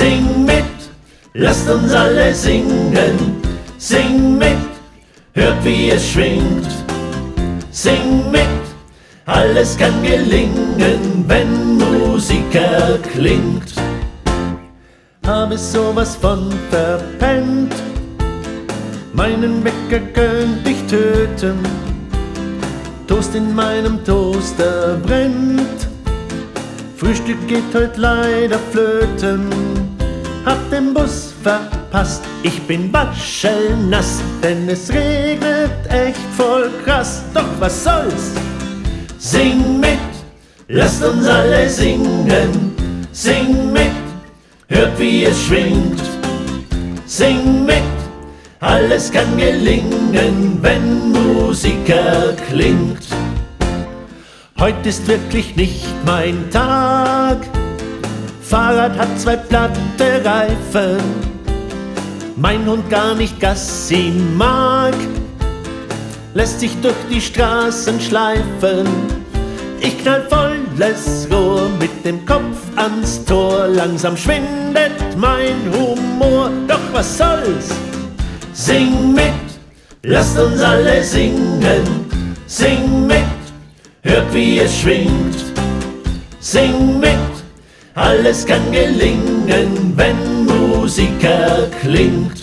Sing mit, lasst uns alle singen. Sing mit, hört wie es schwingt. Sing mit, alles kann gelingen, wenn Musik erklingt. Habe sowas von verpennt, meinen Wecker könnt ich töten. Toast in meinem Toaster brennt, Frühstück geht heute leider flöten. Hab den Bus verpasst, ich bin waschelnass, denn es regnet echt voll krass. Doch was soll's? Sing mit, lasst uns alle singen. Sing mit, hört wie es schwingt. Sing mit, alles kann gelingen, wenn Musik erklingt. Heute ist wirklich nicht mein Tag. Fahrrad hat 2 platte Reifen, mein Hund gar nicht Gassi mag, lässt sich durch die Straßen schleifen. Ich knall volles Rohr mit dem Kopf ans Tor, langsam schwindet mein Humor. Doch was soll's? Sing mit, lasst uns alle singen. Sing mit, hört wie es schwingt. Sing mit, alles kann gelingen, wenn Musik erklingt.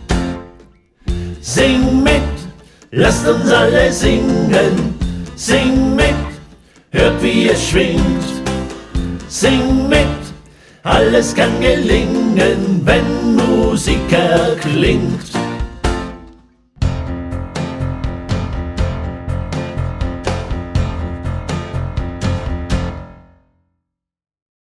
Sing mit, lasst uns alle singen. Sing mit, hört wie es schwingt. Sing mit, alles kann gelingen, wenn Musik erklingt.